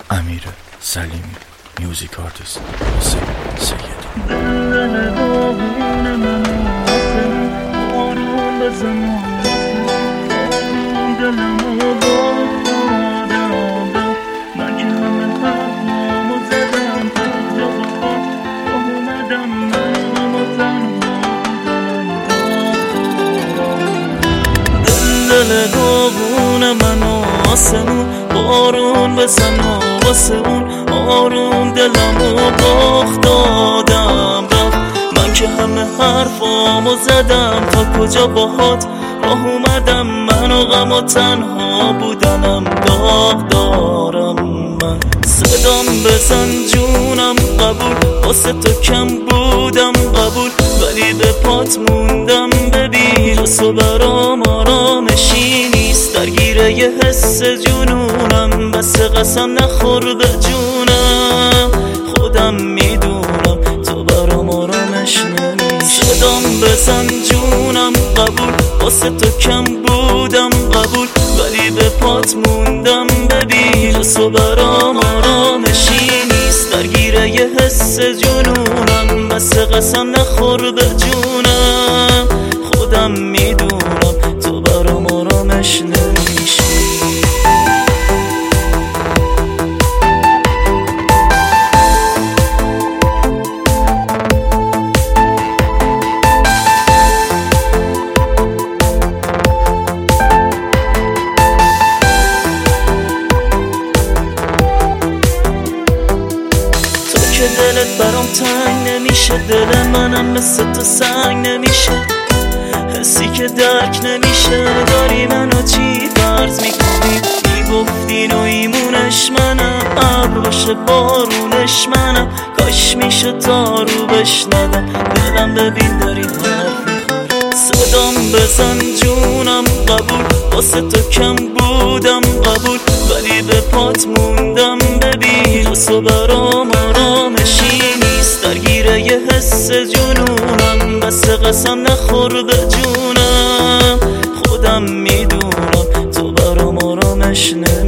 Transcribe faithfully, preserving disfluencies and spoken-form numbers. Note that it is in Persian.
امیر سلیمی، میوزیک آرتیست، حسین سیدی. دل داغون من آسمون بارون بزن واسه اون آروم دلمو باخت دادم باخت. من که همه حرفامو زدم تا کجا باهات راه اومدم، من و غم و تنها بودنم داغ دارم. من صدام بزن جونم قبول، واسه تو کم بودم قبول، ولی به پات موندم ببین تو برام آرامشی نیست، درگیره یه حس جنونم، بس قسم نخور به جونم، خودم میدونم تو برام آرامش نمیشه. صدام بزن جونم قبول، واسه تو کم بودم قبول، ولی به پات موندم ببین تو برام آرامشی نیست، درگیره یه حس جنونم، بس قسم نخور به جونم، خودم میدونم تو برام آرامش نمیشی. که دلت برام تنگ نمیشه، دل منم مثل تو سنگ نمیشه، حسی که درک نمیشه، داری منو چی فرض میکنی؟ میگفتین و ایمونش منم، ابر باشه بارونش منم، کاش میشه تارو بشنوم، دلم ببین داری حرف میخوری. صدام بزن جونم قبول، واسه تو کم بودم قبول، ولی به پات موندم ببین تو برام آرامشی نیست، درگیره یه حس جنونم، بس قسم نخور به جونم، خودم میدونم تو برام آرامش نمیشی.